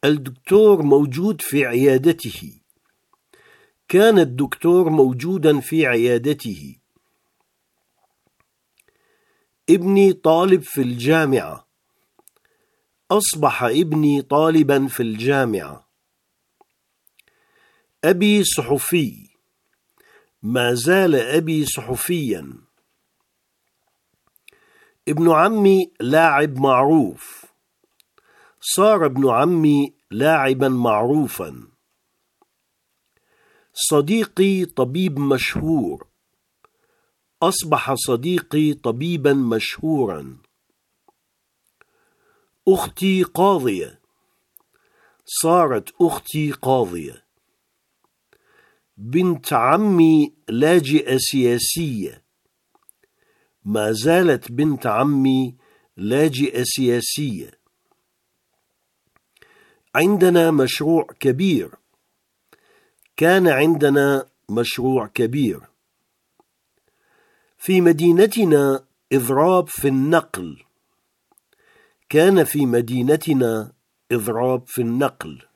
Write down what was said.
الدكتور موجود في عيادته. كان الدكتور موجودا في عيادته. ابني طالب في الجامعة. أصبح ابني طالبا في الجامعة. أبي صحفي. ما زال أبي صحفيا. ابن عمي لاعب معروف. صار ابن عمي لاعبا معروفا. صديقي طبيب مشهور. أصبح صديقي طبيبا مشهورا. أختي قاضية. صارت أختي قاضية. بنت عمي لاجئة سياسية. ما زالت بنت عمي لاجئة سياسية. عندنا مشروع كبير. كان عندنا مشروع كبير. في مدينتنا إضراب في النقل. كان في مدينتنا إضراب في النقل.